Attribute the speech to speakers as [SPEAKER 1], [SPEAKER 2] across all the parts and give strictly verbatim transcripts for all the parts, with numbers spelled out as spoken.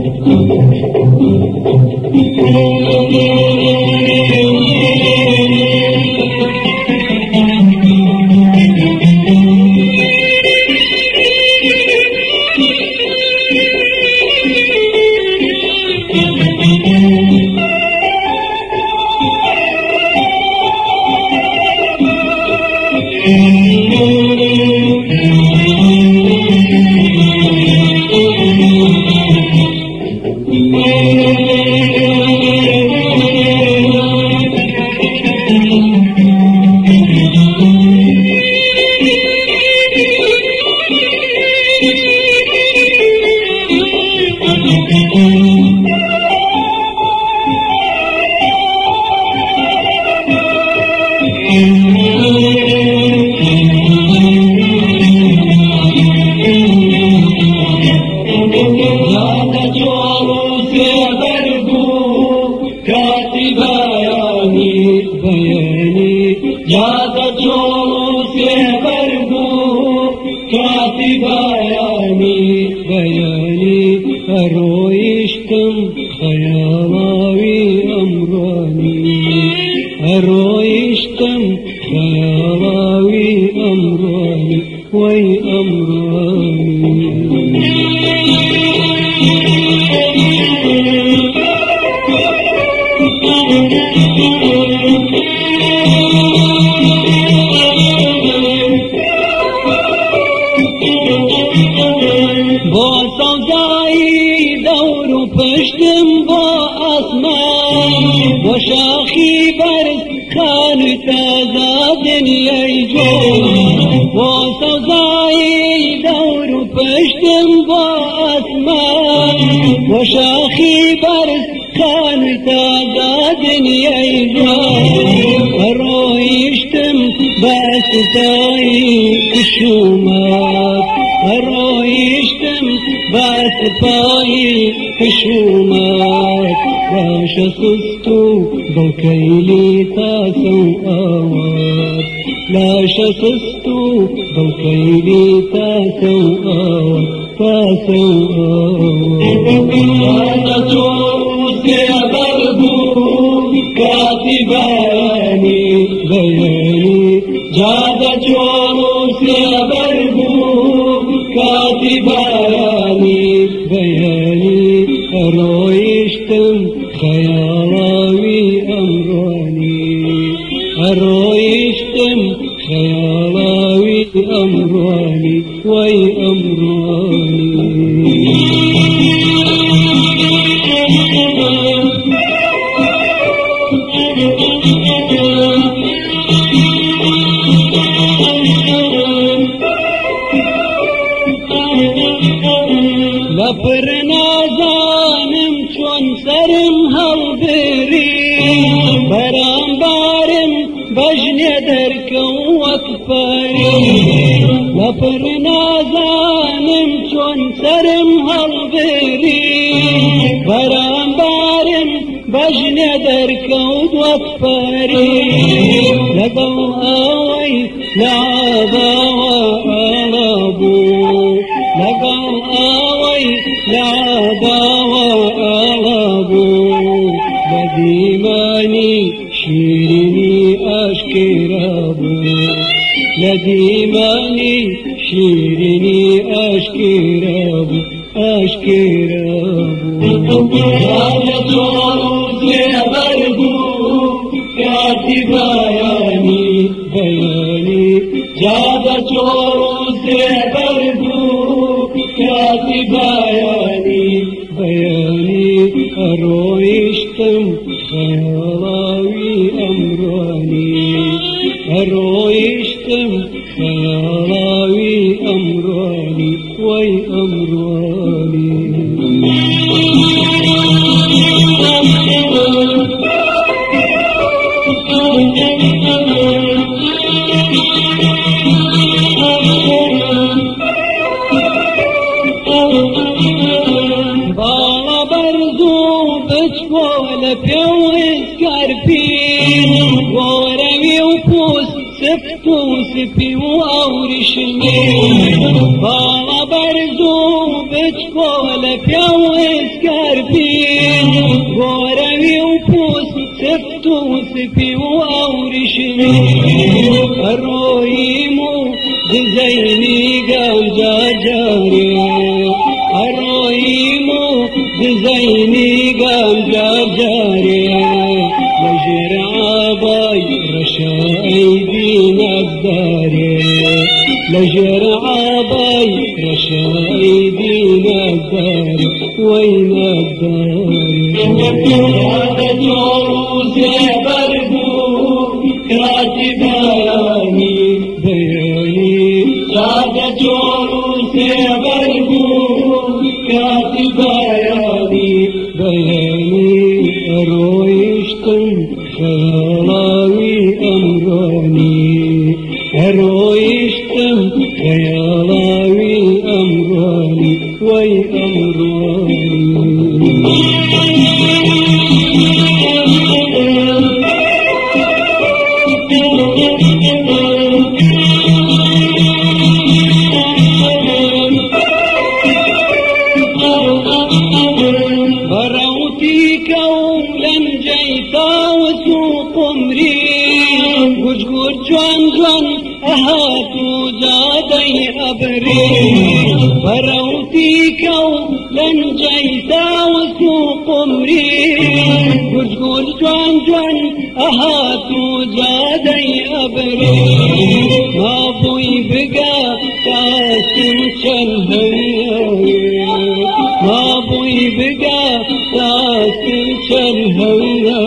[SPEAKER 1] Bala barzu biç kole pyav eskar سفت وسفي وأورشني الرويمو بزيني قام جارجاري الرويمو بزيني قام جارجاري لجر عباي رشاي دين الداري لجر عباي رشاي دين الداري وين الداري هذا جوز بربو كاتب بياني بياني هذا جوز بربو كاتب بياني بياني رويشتم خيالاوي أمراني رويشتم خيالاوي أمراني وي أمراني بروتيك ولن جيتا وسوق مريم قج قج جوان جوان أهاتو زادي أبري بروتيك ولن جيتا وسوق مريم قج قج جوان جوان أهاتو زادي أبري ما بوي بقى تاسم شنهي ما بوي بقى تاسم شنهي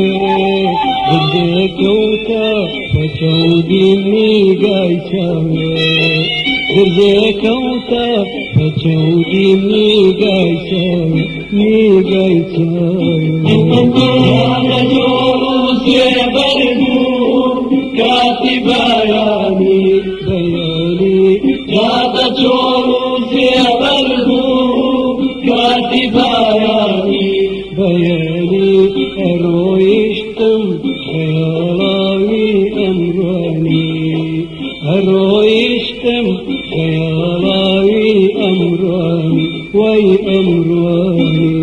[SPEAKER 1] بدك وتا فجوديني قايساوي بدك وتا فجوديني قايساوي ني قايساوي هذا جوز بربو كاتب بياني بياني هذا جوز بربو كاتب بياني بياني رويشتم خيالاوي أمراني رويشتم خيالاوي أمراني وي أمراني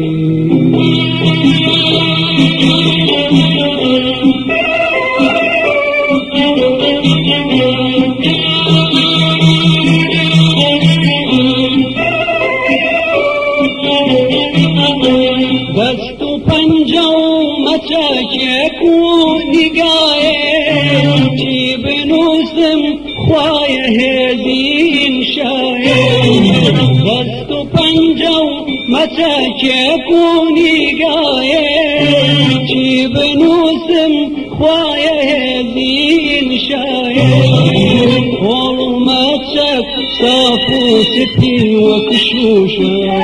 [SPEAKER 1] دست پنجو مچاکو نگاهی چی بنوسم خواهی هزین شاهی دست پنجو مچاکو نگاهی چی بنوسم خواهی هزین شاهی خول مچاک صافو سپی وکشوشا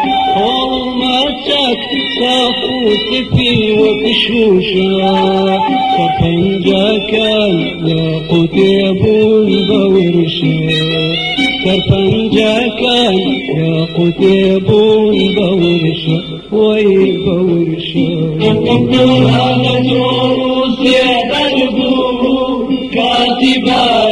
[SPEAKER 1] صافو سفي وكشوشا سرفنجا كان ياقوت يبون بورشا سرفنجا كان ياقوت يبون بورشا وي بورشا هذا جوز يا دربو كاتبا